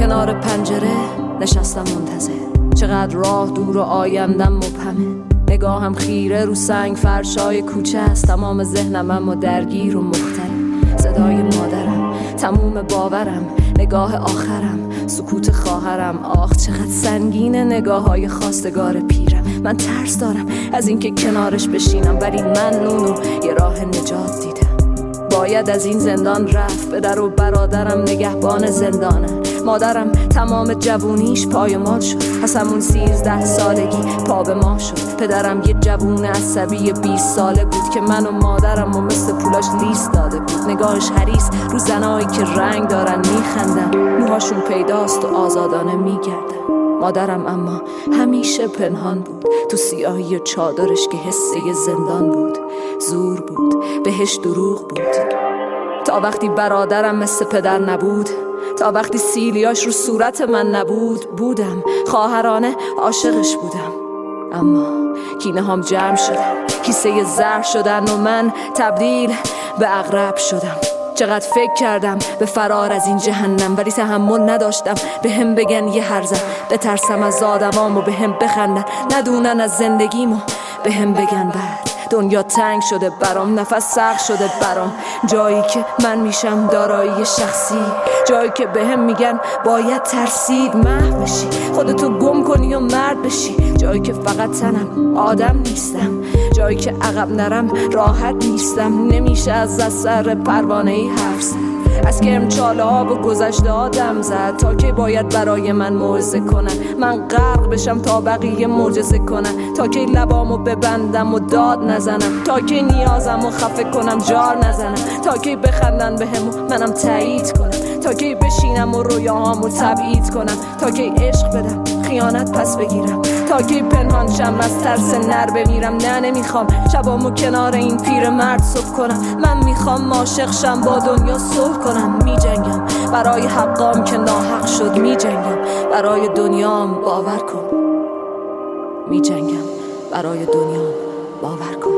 کنار پنجره نشستم منتظر، چقدر راه دور و آیندم مبهمه. نگاهم خیره رو سنگ فرشای کوچه است، تمام ذهنم اما درگیر و مختلف. صدای مادرم، تموم باورم، نگاه آخرم، سکوت خواهرم. آخ چقدر سنگینه نگاه های خواستگار پیرم. من ترس دارم از اینکه کنارش بشینم، ولی من نونو یه راه نجات دیدم. باید از این زندان رفت، پدر و برادرم نگهبان زندانم. مادرم تمام جوونیش پایمال شد، از همون 13 سالگی پا به ما شد. پدرم یه جوون عصبی 20 ساله بود که من و مادرم و مثل پولاش لیست داده بود. نگاهش حریص رو زنایی که رنگ دارن میخندن، موهاشون پیداست و آزادانه میگردن. مادرم اما همیشه پنهان بود تو سیاهی چادرش که حسه زندان بود. زور بود، بهش دروغ بود. تا وقتی برادرم مثل پدر نبود، تا وقتی سیلیاش رو صورت من نبود، بودم خواهرانه عاشقش بودم. اما کینه هم جمع شدن، کیسه زهر شدن و من تبدیل به عقرب شدم. چقدر فکر کردم به فرار از این جهنم، ولی تحمل نداشتم به هم بگن یه هرزم. بترسم از آدمام و به هم بخندن، ندونن از زندگیمو به هم بگن بعد. دنیا تنگ شده برام، نفس سخت شده برام. جایی که من میشم دارایی شخصی، جایی که به هم میگن باید ترسید محو بشی، خودتو گم کنی و مرد بشی. جایی که فقط تنم، آدم نیستم. جایی که عقب نرم راحت نیستم. نمیشه از سر پروانه‌ای حرف زد، از کرمچاله ها و گذشته آدم زد. تا که باید برای من موعظه کنن، من غرق بشم تا بقیه معجزه کنن. تا که لبامو ببندم و داد نزنم، تا که نیازمو خفه کنم جار نزنم. تا که بخندن بهم و منم تایید کنم، تا که بشینم و رویاهامو تبعید کنم. تا که عشق بدم خیانت پس بگیرم، تا که پنهان شم از ترس نر بمیرم. نه نمیخوام شبامو کنار این پیر مرد صبح کنم، من میخوام عاشق شم با دنیا صلح کنم. میجنگم برای حقام که ناحق شد، میجنگم برای دنیام باور کن. میجنگم برای دنیام باور کن.